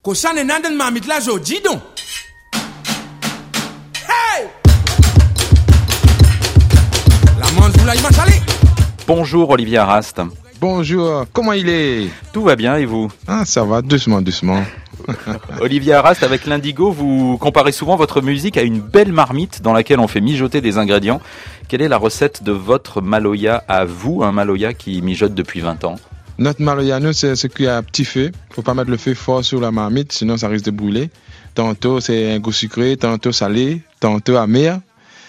Kosan est dans ma mitla jodi donc. Hey! La manche vous l'avez machalé. Bonjour Olivier Arast. Bonjour, comment il est? Tout va bien et vous? Ah, ça va, doucement. Olivier Arast, avec l'Indigo, vous comparez souvent votre musique à une belle marmite dans laquelle on fait mijoter des ingrédients. Quelle est la recette de votre maloya à vous, un maloya qui mijote depuis 20 ans? Notre maloya, nous, c'est ce cuit à petit feu. Faut pas mettre le feu fort sur la marmite, sinon ça risque de brûler. Tantôt, c'est un goût sucré, tantôt salé, tantôt amer.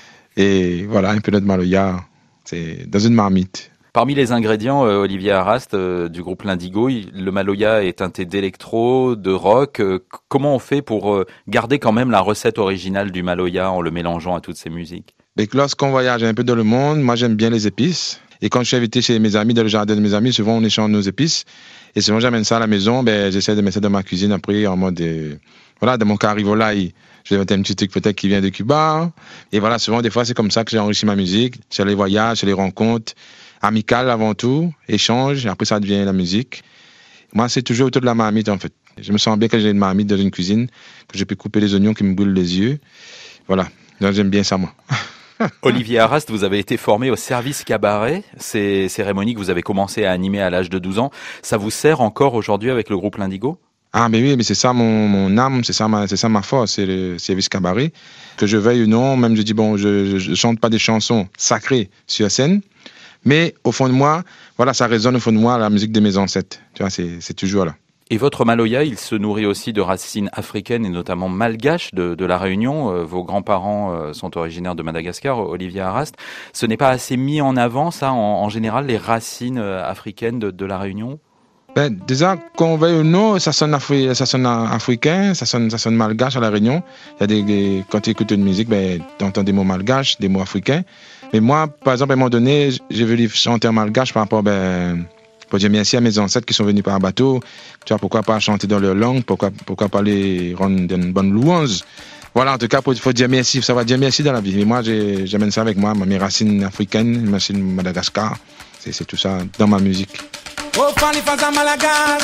Et voilà, un peu notre maloya, c'est dans une marmite. Parmi les ingrédients, Olivier Arast, du groupe l'Indigo, le maloya est teinté d'électro, de rock. Comment on fait pour garder quand même la recette originale du maloya en le mélangeant à toutes ces musiques? Et lorsqu'on voyage un peu dans le monde, moi j'aime bien les épices. Et quand je suis invité chez mes amis, dans le jardin de mes amis, souvent on échange nos épices. Et souvent j'amène ça à la maison, j'essaie de mettre ça dans ma cuisine après en mode... Voilà, dans mon carivolaï, je vais mettre un petit truc peut-être qui vient de Cuba. Et voilà, souvent des fois c'est comme ça que j'ai enrichi ma musique. Sur les voyages, sur les rencontres. Amical avant tout, échange, après ça devient la musique. Moi, c'est toujours autour de la marmite, en fait. Je me sens bien quand j'ai une marmite dans une cuisine, que je peux couper les oignons qui me brûlent les yeux. Voilà, donc j'aime bien ça, moi. Olivier Arast, vous avez été formé au service cabaret, ces cérémonies que vous avez commencé à animer à l'âge de 12 ans. Ça vous sert encore aujourd'hui avec le groupe l'Indigo? Ah, mais oui, mais c'est ça mon âme, c'est ça ma force, c'est le service cabaret. Que je veuille ou non, même je dis, bon, je chante pas des chansons sacrées sur scène, mais au fond de moi, voilà, ça résonne au fond de moi, la musique de mes ancêtres. Tu vois, c'est toujours là. Et votre maloya, il se nourrit aussi de racines africaines et notamment malgaches de la Réunion. Vos grands-parents sont originaires de Madagascar, Olivier Arast. Ce n'est pas assez mis en avant, ça, en général, les racines africaines de la Réunion? Déjà, qu'on veuille ou non, ça sonne africain, ça sonne malgache à la Réunion. Il y a quand tu écoutes une musique, tu entends des mots malgaches, des mots africains. Mais moi, par exemple, à un moment donné, j'ai voulu chanter en malgache par rapport, pour dire merci à mes ancêtres qui sont venus par bateau. Tu vois, pourquoi pas chanter dans leur langue, pourquoi pas les rendre une bonne louange. Voilà, en tout cas, il faut dire merci, ça va dire merci dans la vie. Mais moi, j'amène ça avec moi, mes racines africaines, mes racines Madagascar. C'est tout ça dans ma musique. Oh, Fanny Faza Malagas,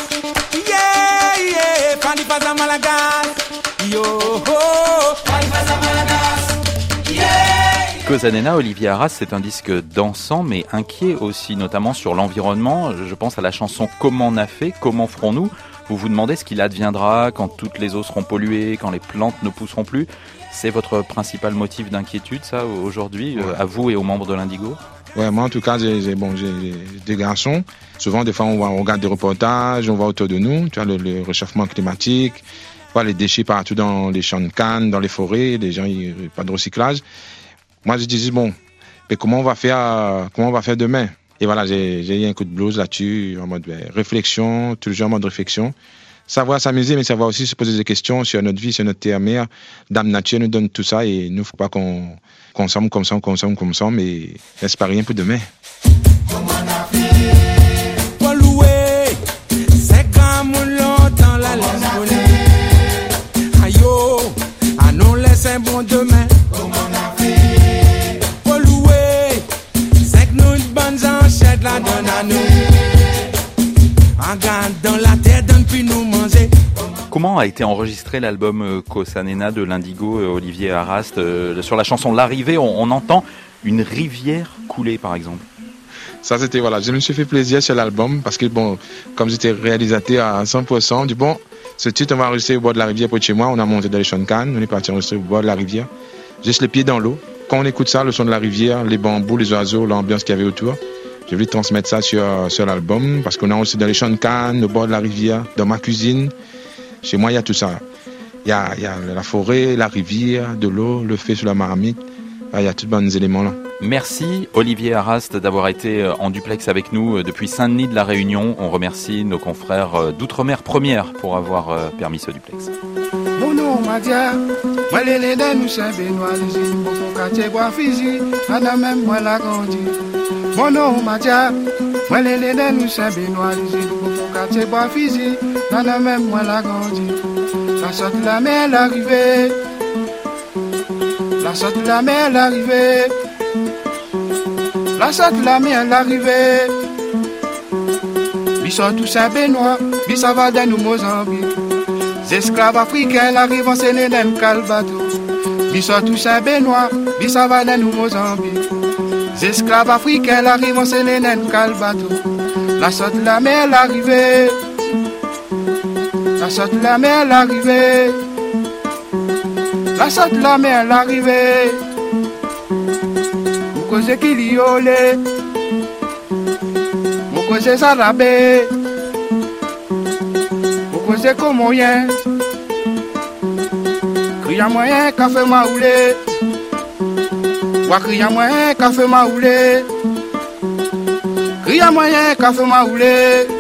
yeah, Fanny Faza Malagas, yo, oh, Fanny Faza Malagas, yeah. Kosanena, Olivier Arast, c'est un disque dansant mais inquiet aussi, notamment sur l'environnement. Je pense à la chanson Comment on a fait, comment ferons-nous? Vous vous demandez ce qu'il adviendra quand toutes les eaux seront polluées, quand les plantes ne pousseront plus. C'est votre principal motif d'inquiétude, ça, aujourd'hui, à vous et aux membres de l'Indigo? Ouais, moi en tout cas, j'ai des garçons. Souvent, des fois, on regarde des reportages, on voit autour de nous, tu vois, le réchauffement climatique, les déchets partout dans les champs de canne, dans les forêts, les gens, pas de recyclage. Moi, je disais, mais comment on va faire demain? Et voilà, j'ai eu un coup de blues là-dessus, en mode réflexion, toujours en mode réflexion. Savoir s'amuser, mais savoir aussi se poser des questions sur notre vie, sur notre terre-mère. Dame Nature nous donne tout ça et nous, faut pas qu'on consomme comme ça, mais laisse pas rien pour demain. C'est bon demain. Comment on a fait? Pour louer, c'est que nous une bonne enchère la donne à nous. Regarde dans la terre, donne puis nous manger. Comment a été enregistré l'album Kosanena de l'Indigo, Olivier Arast? Sur la chanson L'Arrivée, on entend une rivière couler, par exemple. Ça, c'était, voilà, je me suis fait plaisir sur l'album parce que, comme j'étais réalisateur à 100%, je dis, ce titre, on va enregistrer au bord de la rivière près de chez moi. On a monté dans les champs de canne. On est parti enregistrer au bord de la rivière. Juste les pieds dans l'eau. Quand on écoute ça, le son de la rivière, les bambous, les oiseaux, l'ambiance qu'il y avait autour, j'ai voulu transmettre ça sur l'album parce qu'on a enregistré dans les champs de canne, au bord de la rivière, dans ma cuisine. Chez moi, il y a tout ça. Il y a la forêt, la rivière, de l'eau, le feu sur la marmite. Il y a tous bons éléments là. Merci Olivier Arast d'avoir été en duplex avec nous depuis Saint-Denis de la Réunion. On remercie nos confrères d'Outre-mer Première pour avoir permis ce duplex. Mon nom Madia, moi les lédens nous sommes Benoît, les îles, mon quartier bois Fiji, à même moi la grandi. Mon nom Madia, moi les lédens nous sommes Benoît, les îles, mon quartier bois Fiji, à même moi la grandi. La sorte de la mer l'arrivée, la sorte de la mer l'arrivée. La sorte de la mer l'arrivée. Ils sont tous à Benoît, ils s'en va dans nous Mozambique. esclaves africains arrivent en Sénénen Calbato. Bissot tout Saint-Benoît, Bissavanen ou Mozambique. Esclaves africains arrivent en Sénénen Calbato. La saute la mer l'arrivée. La saute la mer l'arrivée. La saute la mer l'arrivée. Vous causez qu'il y olé. Vous causez Sarabé. Vous causez comme moyen. Cria moyen café maoulé. Wa cria moyen café maoulé. Cria moyen café maoulé.